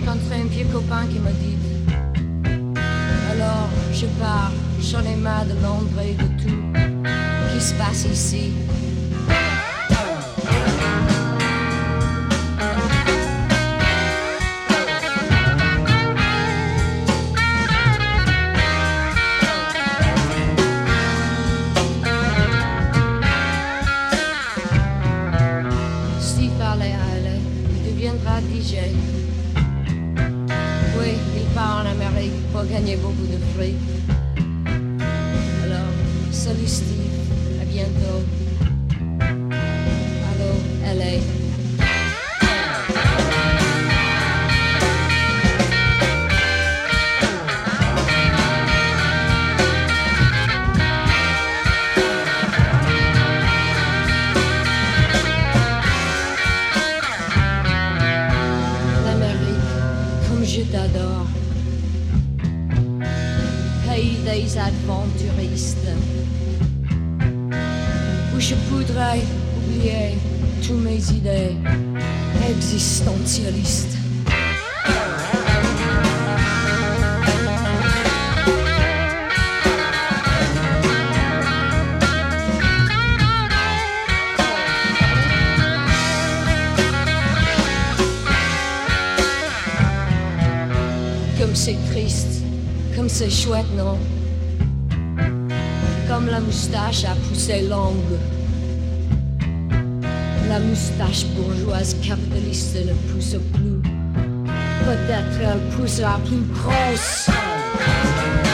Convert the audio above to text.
rencontré un vieux copain qui m'a dit: alors je pars, j'en ai marre de Londres et de tout qui se passe ici. Steve parlait à elle, il deviendra DJ. Oui, il part en Amérique pour gagner beaucoup de fric. Alors, salut Steve, à bientôt. Allô, LA. Je t'adore, pays des aventuristes, où je voudrais oublier toutes mes idées existentialistes. Comme c'est triste, comme c'est chouette, non? Comme la moustache a poussé longue. La moustache bourgeoise capitaliste ne pousse plus. Peut-être elle poussera plus grosse.